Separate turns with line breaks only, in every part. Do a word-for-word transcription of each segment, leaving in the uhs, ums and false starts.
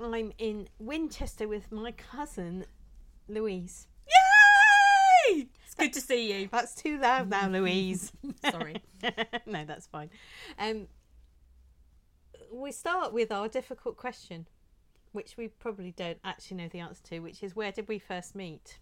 I'm in Winchester with my cousin, Louise.
Yay! It's good to see you.
That's too loud now, Louise.
Sorry.
No, that's fine. Um, we start with our difficult question, which we probably don't actually know the answer to, which is, where did we first meet?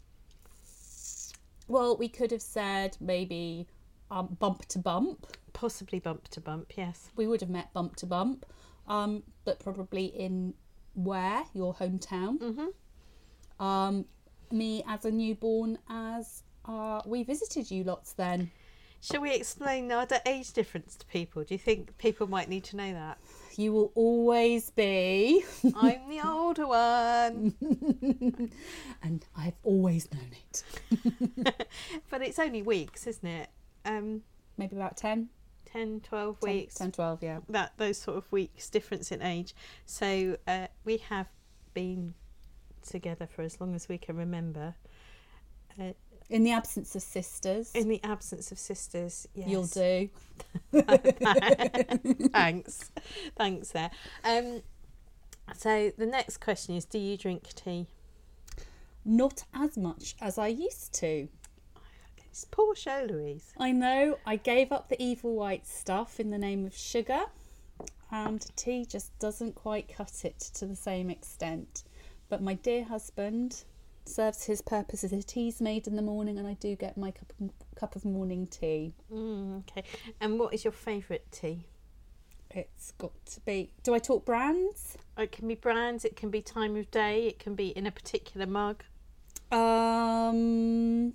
Well, we could have said maybe um, bump to bump.
Possibly bump to bump, yes.
We would have met bump to bump, um, but probably in where? Your hometown.
Mm-hmm.
Um, me as a newborn, as uh, we visited you lots then.
Shall we explain our age difference to people? Do you think people might need to know that?
You will always be.
I'm the older one.
And I've always known it.
But it's only weeks, isn't it? Um,
Maybe about ten?
ten, twelve
ten,
weeks.
ten, twelve, yeah.
That Those sort of weeks difference in age. So uh, we have been together for as long as we can remember. Uh,
In the absence of sisters.
in the absence of sisters, yes.
You'll do.
Thanks. Thanks there. Um, so the next question is, do you drink tea?
Not as much as I used to.
It's poor show, Louise.
I know, I gave up the evil white stuff in the name of sugar, and tea just doesn't quite cut it to the same extent. But my dear husband serves his purposes. The tea's made in the morning and I do get my cup of, cup of morning tea.
Mm, okay. And what is your favourite tea?
It's got to be... Do I talk brands?
It can be brands, it can be time of day, it can be in a particular mug.
Um...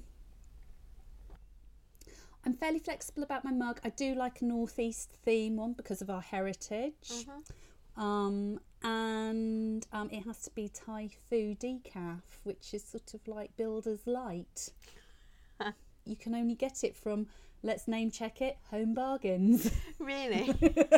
I'm fairly flexible about my mug. I do like a northeast theme one because of our heritage.
Mm-hmm.
Um, and um, it has to be Thai food decaf, which is sort of like Builder's Light. You can only get it from, let's name check it, Home Bargains.
Really?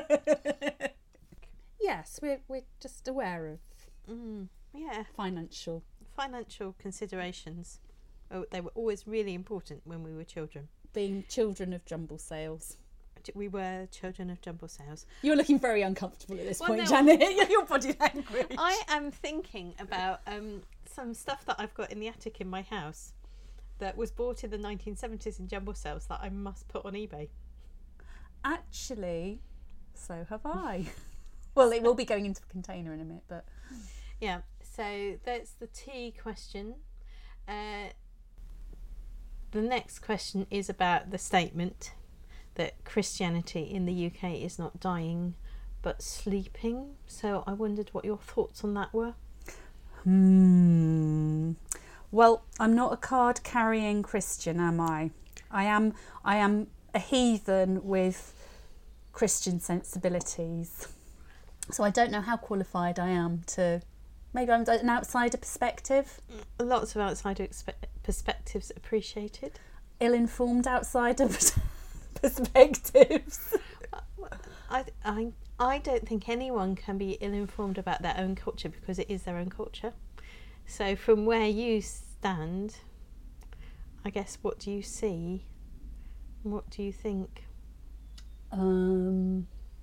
Yes, we're we're just aware of
Mm, yeah.
financial.
Financial considerations. Oh, they were always really important when we were children.
Being children of jumble sales.
We were children of jumble sales.
You're looking very uncomfortable at this
Well,
point,
no.
Janet. Your body language.
I am thinking about um, some stuff that I've got in the attic in my house that was bought in the nineteen seventies in jumble sales that I must put on eBay.
Actually, so have I. Well, it will be going into the container in a minute, but...
Yeah, so that's the tea question. Uh, the next question is about the statement that Christianity in the U K is not dying but sleeping. So I wondered what your thoughts on that were.
Hmm. Well, I'm not a card-carrying Christian, am I? I am. I am a heathen with Christian sensibilities. So I don't know how qualified I am to. Maybe I'm an outsider perspective.
Lots of outsider expe- perspectives appreciated.
Ill-informed outsider perspectives.
I, I, I don't think anyone can be ill-informed about their own culture because it is their own culture. So from where you stand, I guess, what do you see? What do you think?
Um,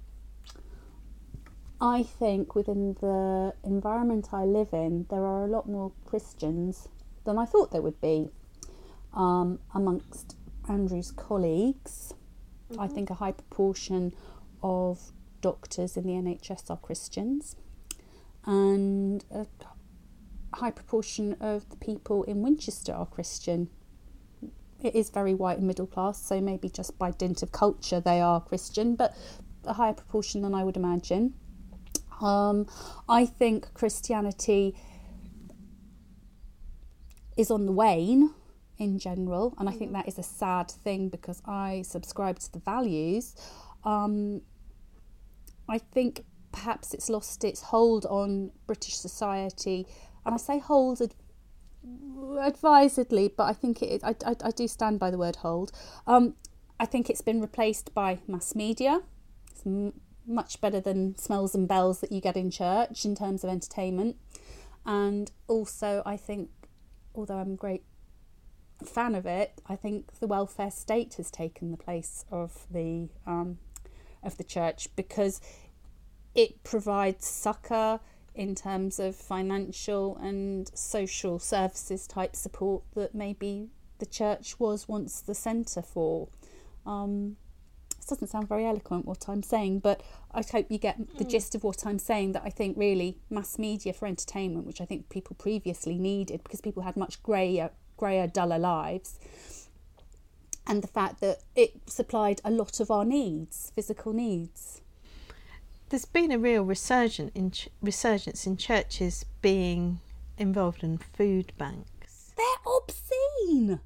I think within the environment I live in, there are a lot more Christians than I thought there would be. Um, amongst Andrew's colleagues, mm-hmm. I think a high proportion of doctors in the N H S are Christians, and a high proportion of the people in Winchester are Christian. It is very white and middle class, so maybe just by dint of culture they are Christian, but a higher proportion than I would imagine. Um, I think Christianity is on the wane in general, and I think that is a sad thing because I subscribe to the values. Um, I think perhaps it's lost its hold on British society, and I say hold ad- advisedly, but I think it. I, I, I do stand by the word hold. Um, I think it's been replaced by mass media. It's m- much better than smells and bells that you get in church in terms of entertainment, and also I think, although I'm a great fan of it, I think the welfare state has taken the place of the um, of the church because it provides succour, in terms of financial and social services type support that maybe the church was once the centre for. Um, this doesn't sound very eloquent what I'm saying, but I hope you get the mm. gist of what I'm saying, that I think really mass media for entertainment, which I think people previously needed because people had much greyer, greyer, duller lives, and the fact that it supplied a lot of our needs, physical needs.
There's been a real resurgence in ch- resurgence in churches being involved in food banks.
They're obscene!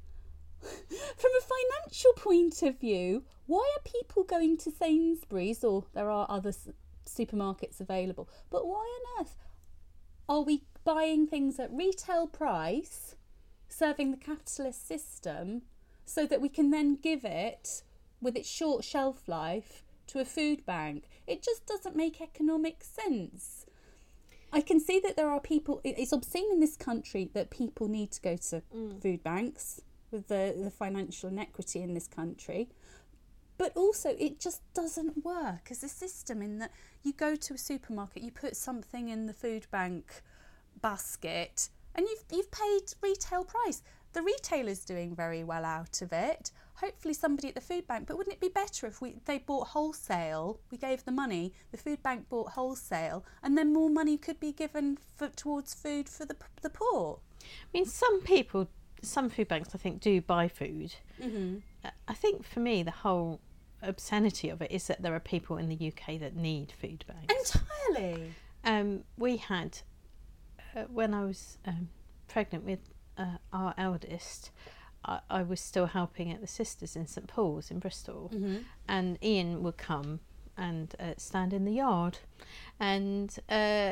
From a financial point of view, why are people going to Sainsbury's, or there are other s- supermarkets available, but why on earth are we buying things at retail price, serving the capitalist system, so that we can then give it, with its short shelf life, to a food bank? It just doesn't make economic sense. I can see that there are people, it's obscene in this country that people need to go to mm. food banks with the, the financial inequity in this country. But also it just doesn't work as a system, in that you go to a supermarket, you put something in the food bank basket and you've you've paid retail price. The retailer's doing very well out of it. Hopefully somebody at the food bank, but wouldn't it be better if we they bought wholesale, we gave the money, the food bank bought wholesale, and then more money could be given for, towards food for the the poor?
I mean, some people, some food banks I think do buy food.
Mm-hmm.
I think for me the whole obscenity of it is that there are people in the U K that need food banks.
Entirely.
Um, we had, uh, when I was um, pregnant with uh, our eldest, I, I was still helping at the Sisters in St Paul's in Bristol,
mm-hmm.
and Ian would come and uh, stand in the yard, and uh,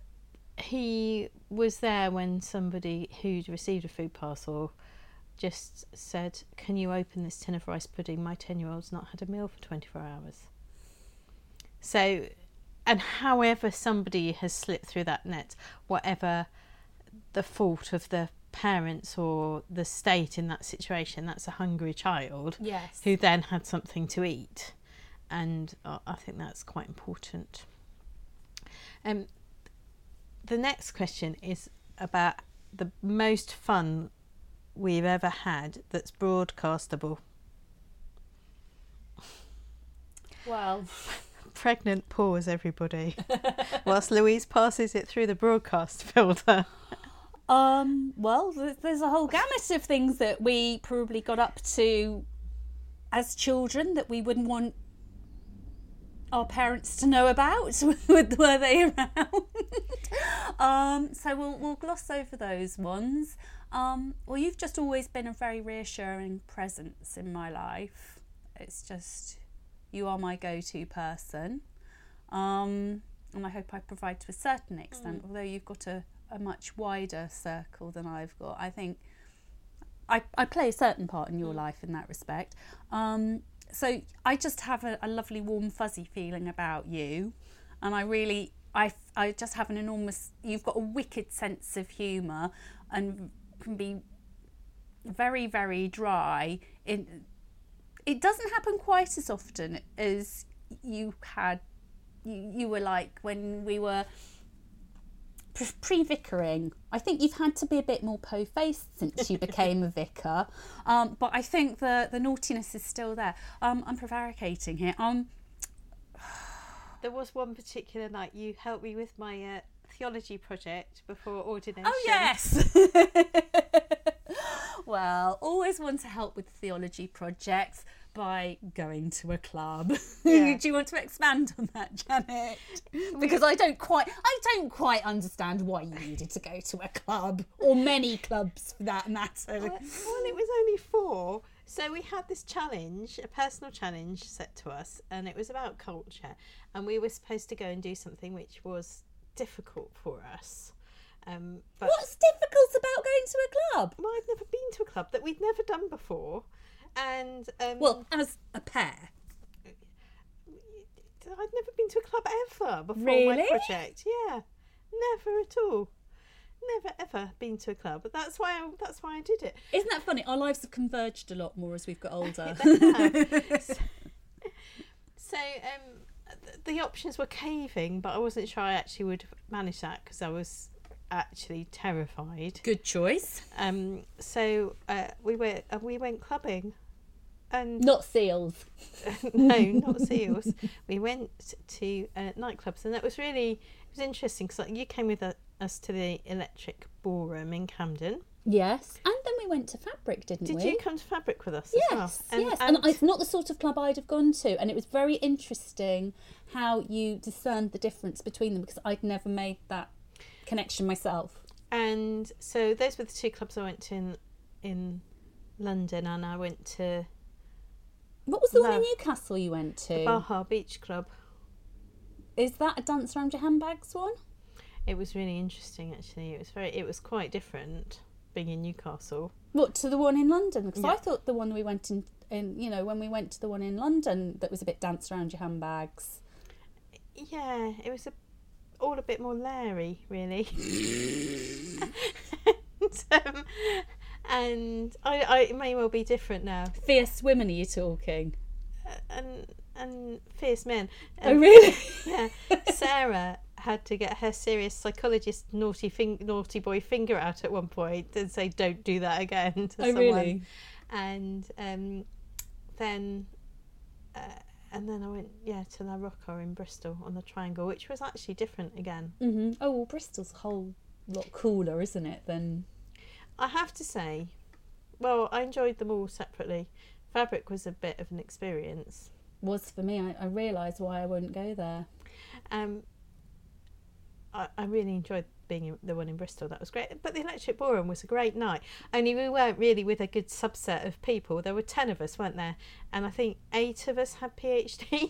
he was there when somebody who'd received a food parcel just said, "Can you open this tin of rice pudding? My ten-year-old's not had a meal for twenty-four hours." So, and however somebody has slipped through that net, whatever the fault of the parents or the state in that situation, that's a hungry child
yes.
who then had something to eat. And uh, I think that's quite important. Um, the next question is about the most fun we've ever had that's broadcastable.
Well,
pregnant pause, everybody, whilst Louise passes it through the broadcast filter.
Um, well, there's a whole gamut of things that we probably got up to as children that we wouldn't want our parents to know about were they around. um, so we'll we'll gloss over those ones. Um, well, you've just always been a very reassuring presence in my life. It's just, you are my go-to person. Um, and I hope I provide to a certain extent, mm. although you've got a, a much wider circle than I've got. I think I, I play a certain part in your mm. life in that respect. Um, so I just have a, a lovely, warm, fuzzy feeling about you. And I really, I, I just have an enormous, you've got a wicked sense of humour and can be very, very dry. It, it doesn't happen quite as often as you had, you, you were like when we were pre-vicariing. I think you've had to be a bit more po-faced since you became a vicar. Um, but I think the, the naughtiness is still there. Um, I'm prevaricating here. Um,
there was one particular night you helped me with my uh, theology project before ordination.
Oh, yes! Well, always want to help with theology projects by going to a club. Yeah. Do you want to expand on that, Janet? Because I don't quite I don't quite understand why you needed to go to a club, or many clubs for that matter.
Well, well, it was only four. So we had this challenge, a personal challenge set to us, and it was about culture. And we were supposed to go and do something which was difficult for us. Um, but
What's difficult about going to a club?
Well, I'd never been to a club that we'd never done before. And um,
well, as a pair,
I'd never been to a club ever before
really?
my project. Yeah, never at all. Never ever been to a club. But that's why I, that's why I did it.
Isn't that funny? Our lives have converged a lot more as we've got older.
so, so um, the options were caving, but I wasn't sure I actually would manage that because I was actually terrified.
Good choice.
Um, so uh, we went uh, we went clubbing, and
Not seals.
no, not seals. We went to uh, nightclubs, and that was really it was interesting because like, you came with uh, us to the Electric Ballroom in Camden.
Yes, and then we went to Fabric, didn't
Did
we?
you come to Fabric with us?
Yes,
as well? And,
yes,
and,
and it's not the sort of club I'd have gone to, and it was very interesting how you discerned the difference between them because I'd never made that connection myself.
and so those were the two clubs I went to in, in London, and I went to
What was the one in
Love.
Newcastle you went to?
the Baja Beach Club.
Is that a dance around your handbags one?
It was really interesting, actually. It was very, it was quite different being in Newcastle.
What, to the one in London? Because
Yeah.
I thought the one we went in, in, you know, when we went to the one in London, that was a bit dance around your handbags.
Yeah, it was a, all a bit more Larry, really. and um, and I, I, it may well be different now.
Fierce women, are you talking?
Uh, and and fierce men.
Oh,
Um,
really?
Yeah, Sarah had to get her serious psychologist naughty fing- naughty boy finger out at one point and say, "Don't do that again." To
Oh,
someone.
really?
And um, then uh, and then I went yeah to La Rocca in Bristol on the Triangle, which was actually different again.
Mm-hmm. Oh, well, Bristol's a whole lot cooler, isn't it, than...
I have to say, well, I enjoyed them all separately. Fabric was a bit of an experience.
was for me. I, I realised why I wouldn't go there.
Um, I, I really enjoyed being in the one in Bristol. That was great. But the Electric Ballroom was a great night. Only we weren't really with a good subset of people. There were ten of us, weren't there? And I think eight of us had PhDs.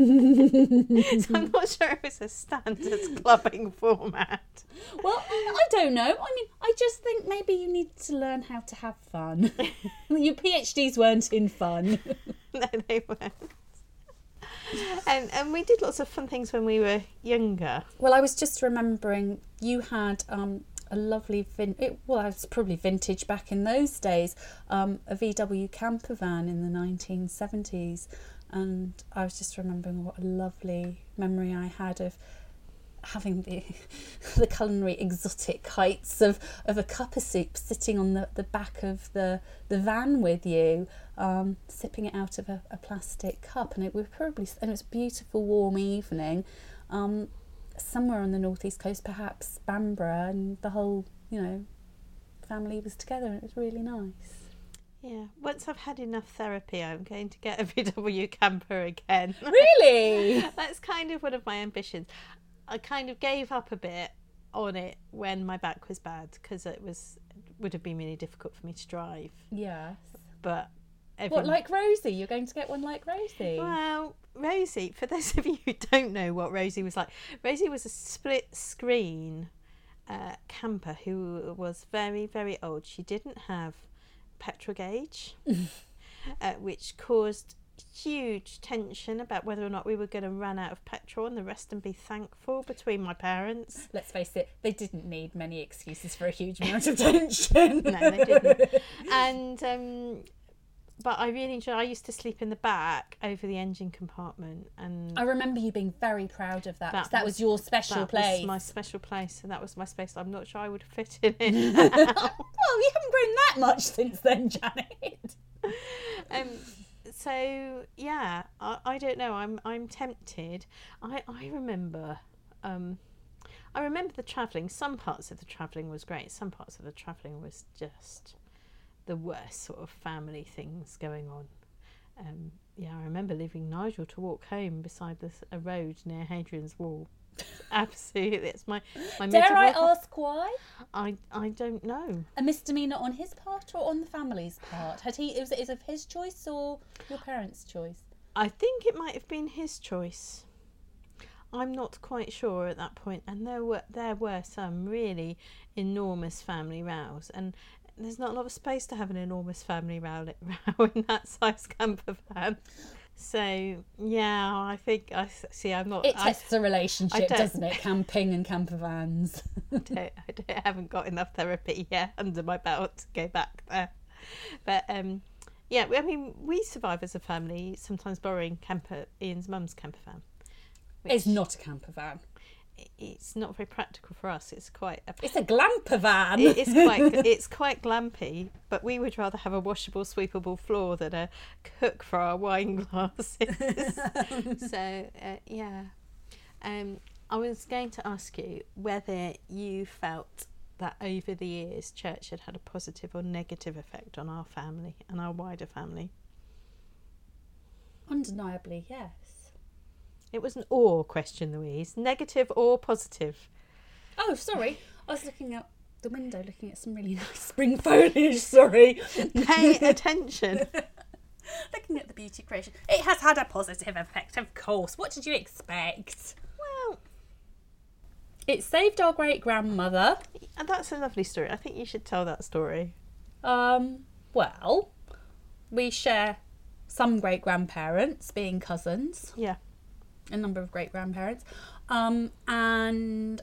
So I'm not sure it was a standard clubbing format.
Well, I don't know. I mean, I just think maybe you need to learn how to have fun. Your PhDs weren't in fun.
No, they weren't. And, and we did lots of fun things when we were younger.
Well, I was just remembering you had um, a lovely, vin- it, well, it was probably vintage back in those days, um, a V W camper van in the nineteen seventies. And I was just remembering what a lovely memory I had of having the the culinary exotic heights of, of a cup of soup sitting on the, the back of the, the van with you, um, sipping it out of a, a plastic cup, and it was probably and it was a beautiful warm evening, um, somewhere on the northeast coast, perhaps Bamborough, and the whole you know family was together, and it was really nice.
Yeah, once I've had enough therapy, I'm going to get a V W camper again.
Really?
That's kind of one of my ambitions. I kind of gave up a bit on it when my back was bad because it was would have been really difficult for me to drive.
Yes.
But every...
What, like Rosie? You're going to get one like Rosie?
Well, Rosie, for those of you who don't know what Rosie was like, Rosie was a split screen uh, camper who was very, very old. She didn't have petrol gauge, uh, which caused huge tension about whether or not we were going to run out of petrol and the rest and be thankful between my parents.
Let's face it, they didn't need many excuses for a huge amount of tension.
No, they didn't. And um, but I really enjoyed. I used to sleep in the back over the engine compartment, and
I remember you being very proud of that.
That
That, that was,
was-
your special
that
place.
was my special place, and that was my space. I'm not sure I would fit in it.
Well, you haven't grown that much since then, Janet.
um, so yeah, I, I don't know. I'm I'm tempted. I I remember. Um, I remember the travelling. Some parts of the travelling was great. Some parts of the travelling was just the worst sort of family things going on. Um, yeah, I remember leaving Nigel to walk home beside this, a road near Hadrian's Wall. Absolutely, it's my my.
Dare I
miserable-
ask why?
I I don't know.
A misdemeanour on his part or on the family's part? Had he? Was it is of his choice or your parents' choice?
I think it might have been his choice. I'm not quite sure at that point, and there were there were some really enormous family rows, and there's not a lot of space to have an enormous family row, row in that size camper van. So yeah, I think I see. I'm not.
It
I,
tests a relationship,
I don't-
doesn't it? Camping and camper vans.
I don't, I don't, I haven't got enough therapy yet under my belt to go back there. But um, yeah, I mean, we survive as a family, sometimes borrowing camper Ian's mum's camper van. which
It's not a camper van.
It's not very practical for us. It's quite a
It's a glamper van.
It is quite it's quite glampy, but we would rather have a washable, sweepable floor than a cook for our wine glasses. So uh, yeah, um, I was going to ask you whether you felt that over the years church had had a positive or negative effect on our family and our wider family.
Undeniably, yes.
It was an or question, Louise. Negative or positive?
Oh, sorry. I was looking out the window, looking at some really nice spring foliage. Sorry.
Pay attention.
Looking at the beauty creation. It has had a positive effect, of course. What did you expect?
Well,
it saved our great-grandmother.
And that's a lovely story. I think you should tell that story.
Um, well, we share some great-grandparents, being cousins.
Yeah.
A number of great-grandparents. Um, and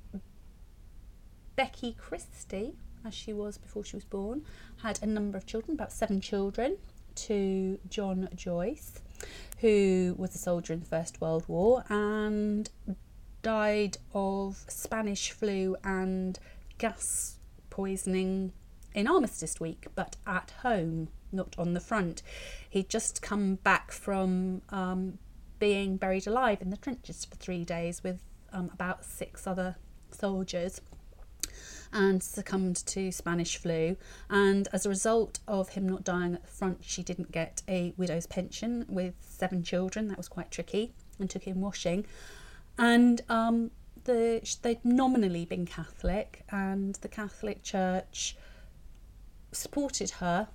Becky Christie, as she was before she was born, had a number of children, about seven children, to John Joyce, who was a soldier in the First World War and died of Spanish flu and gas poisoning in Armistice Week, but at home, not on the front. He'd just come back from um, being buried alive in the trenches for three days with um, about six other soldiers, and succumbed to Spanish flu. And as a result of him not dying at the front, she didn't get a widow's pension with seven children. That was quite tricky and took in washing. And um, the they'd nominally been Catholic, and the Catholic Church supported her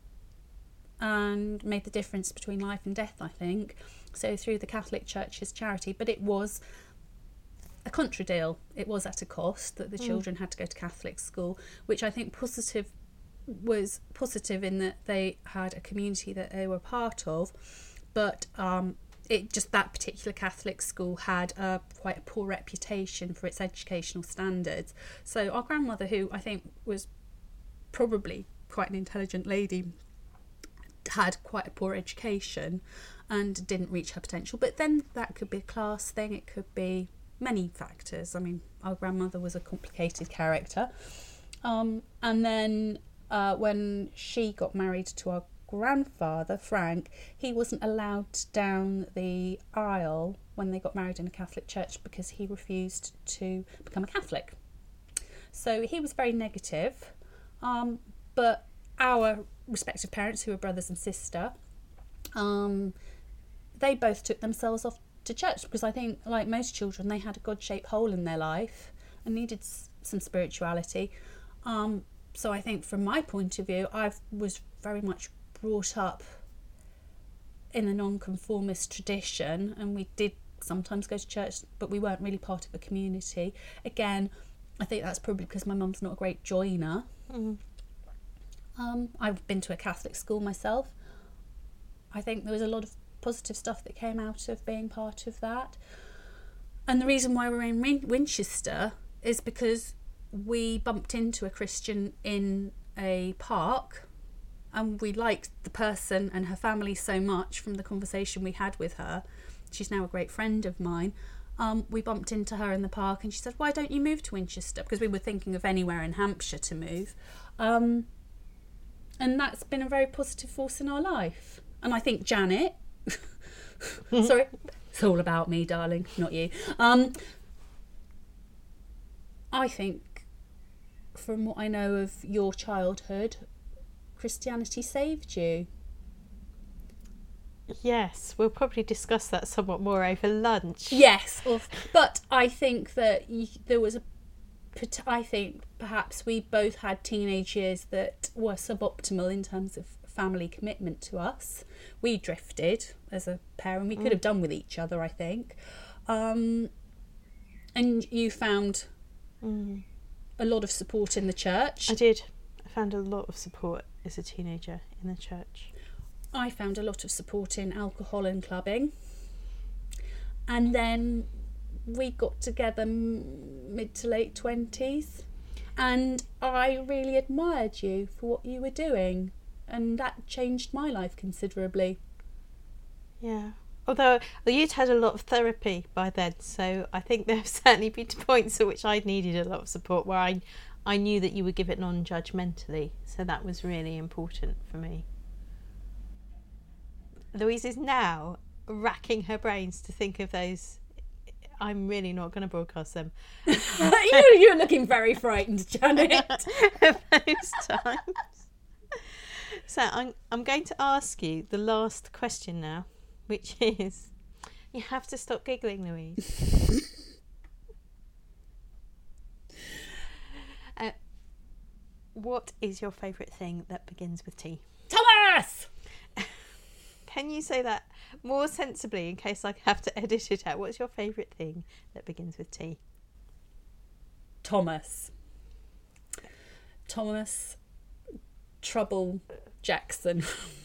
and made the difference between life and death, I think. So through the Catholic Church's charity, but it was a contra deal. It was at a cost that the mm. children had to go to Catholic school, which I think positive was positive in that they had a community that they were part of, but um, it just that particular Catholic school had a quite a poor reputation for its educational standards. So our grandmother, who I think was probably quite an intelligent lady, had quite a poor education and didn't reach her potential. But then that could be a class thing, it could be many factors. I mean, our grandmother was a complicated character. Um, and then uh, when she got married to our grandfather, Frank, he wasn't allowed down the aisle when they got married in a Catholic church because he refused to become a Catholic. So he was very negative. Um, but our respective parents, who were brothers and sister, um, they both took themselves off to church because I think, like most children, they had a God-shaped hole in their life and needed s- some spirituality. Um, so I think from my point of view, I was very much brought up in a non-conformist tradition, and we did sometimes go to church, but we weren't really part of a community. Again, I think that's probably because my mum's not a great joiner.
Mm.
Um, I've been to a Catholic school myself. I think there was a lot of positive stuff that came out of being part of that. And the reason why we're in Win- Winchester is because we bumped into a Christian in a park, and we liked the person and her family so much from the conversation we had with her. She's now a great friend of mine. Um, we bumped into her in the park and she said, why don't you move to Winchester? Because we were thinking of anywhere in Hampshire to move. Um, and that's been a very positive force in our life. And I think Janet, sorry, it's all about me, darling, not you. Um, I think from what I know of your childhood, Christianity saved you.
Yes, we'll probably discuss that somewhat more over lunch.
Yes, but I think that you, there was a. I think perhaps we both had teenage years that were suboptimal in terms of family commitment to us. We drifted as a pair, and we could have done with each other, I think. Um, and you found
mm.
a lot of support in the church.
I did. I found a lot of support as a teenager in the church.
I found a lot of support in alcohol and clubbing. And then we got together mid to late twenties, and I really admired you for what you were doing, and that changed my life considerably.
Yeah. Although well, you'd had a lot of therapy by then, so I think there have certainly been points at which I needed a lot of support where I, I knew that you would give it non-judgmentally. So that was really important for me. Louise is now racking her brains to think of those. I'm really not going to broadcast them.
you're, you're looking very frightened, Janet.
Those times. So I'm I'm going to ask you the last question now, which is, you have to stop giggling, Louise. uh, what is your favourite thing that begins with T?
Thomas!
Can you say that more sensibly in case I have to edit it out? What's your favourite thing that begins with T?
Thomas. Thomas Trouble Jackson.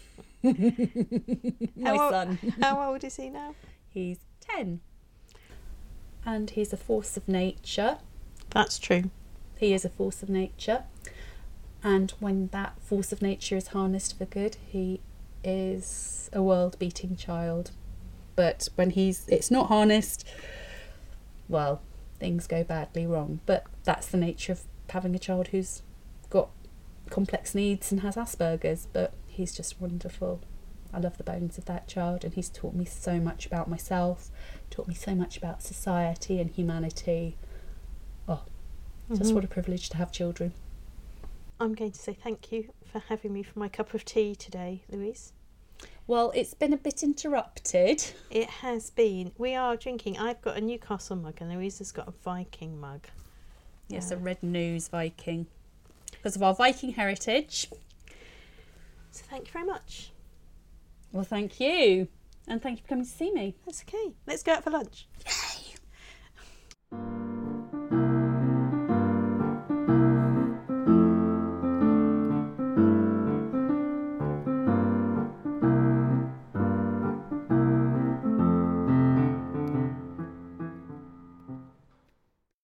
My
how
son.
Old, how old is he now?
He's ten. And he's a force of nature.
That's true.
He is a force of nature. And when that force of nature is harnessed for good, he is a world-beating child. But when he's it's not harnessed, well, things go badly wrong. But that's the nature of having a child who's got complex needs and has Asperger's. But he's just wonderful. I love the bones of that child, and he's taught me so much about myself, taught me so much about society and humanity. Oh, mm-hmm. Just what a privilege to have children.
I'm going to say thank you for having me for my cup of tea today, Louise.
Well, it's been a bit interrupted.
It has been. We are drinking. I've got a Newcastle mug and Louise has got a Viking mug.
Yes, uh, a Red Nose Viking. Because of our Viking heritage.
So thank you very much.
Well, thank you. And thank you for coming to see me.
That's okay. Let's go out for lunch.
Yeah.